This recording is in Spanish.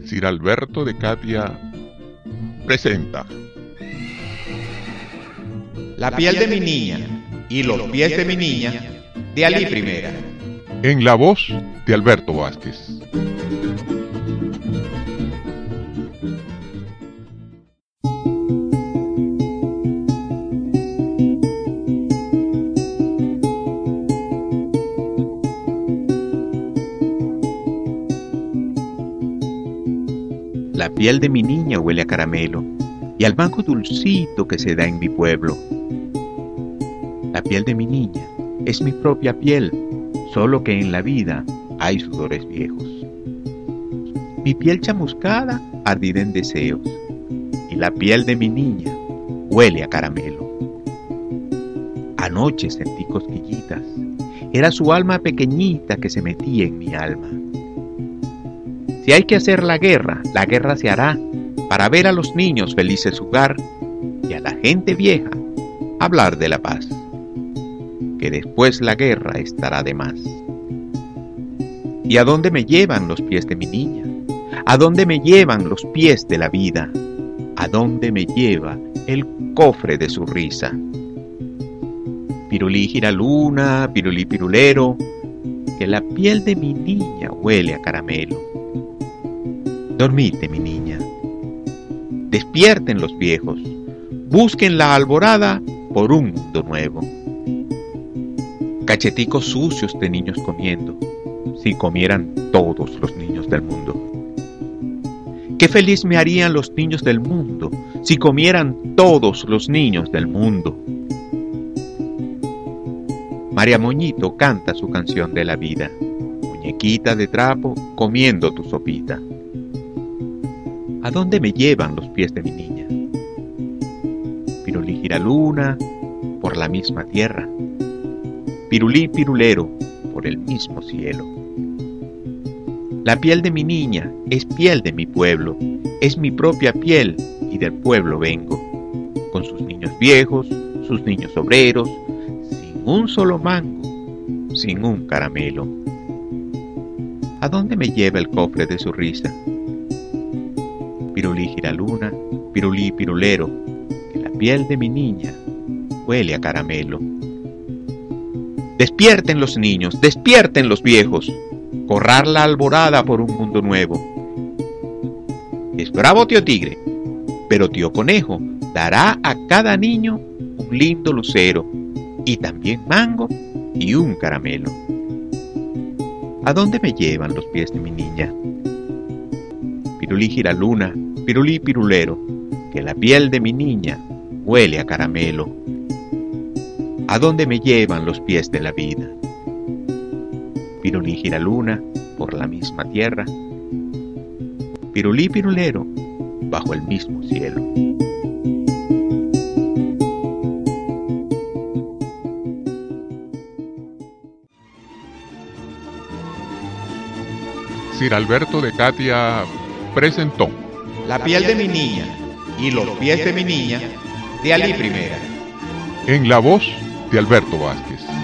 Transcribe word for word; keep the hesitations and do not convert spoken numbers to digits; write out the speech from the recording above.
Sir Alberto de Catia presenta La piel de mi niña y los pies de mi niña, de Alí Primera. en la voz de Alberto Vázquez. La piel de mi niña huele a caramelo y al mango dulcito que se da en mi pueblo. La piel de mi niña es mi propia piel, solo que en la vida hay sudores viejos. Mi piel chamuscada, ardida en deseos, y la piel de mi niña huele a caramelo. Anoche sentí cosquillitas, era su alma pequeñita que se metía en mi alma. Si hay que hacer la guerra, la guerra se hará para ver a los niños felices jugar y a la gente vieja hablar de la paz, que después la guerra estará de más. ¿Y a dónde me llevan los pies de mi niña? ¿A dónde me llevan los pies de la vida? ¿A dónde me lleva el cofre de su risa? Pirulí giraluna, pirulí pirulero, que la piel de mi niña huele a caramelo. Dormite, mi niña. Despierten los viejos. Busquen la alborada por un mundo nuevo. Cacheticos sucios de niños comiendo, si comieran todos los niños del mundo. Qué feliz me harían los niños del mundo si comieran todos los niños del mundo. María Moñito canta su canción de la vida, muñequita de trapo comiendo tu sopita. ¿A dónde me llevan los pies de mi niña? Pirulí giraluna, por la misma tierra. Pirulí pirulero, por el mismo cielo. La piel de mi niña es piel de mi pueblo, es mi propia piel y del pueblo vengo, con sus niños viejos, sus niños obreros, sin un solo mango, sin un caramelo. ¿A dónde me lleva el cofre de su risa? Pirulí giraluna, pirulí pirulero, que la piel de mi niña huele a caramelo. Despierten los niños, despierten los viejos, corrar la alborada por un mundo nuevo. Es bravo tío Tigre, pero tío Conejo dará a cada niño un lindo lucero, y también mango y un caramelo. ¿A dónde me llevan los pies de mi niña? Pirulí giraluna, pirulí pirulero, que la piel de mi niña huele a caramelo. ¿A dónde me llevan los pies de la vida? Pirulí giraluna, por la misma tierra. Pirulí pirulero, bajo el mismo cielo. Sir Alberto de Catia presentó La piel de mi niña y los pies de mi niña, de Alí Primera. en la voz de Alberto Vázquez.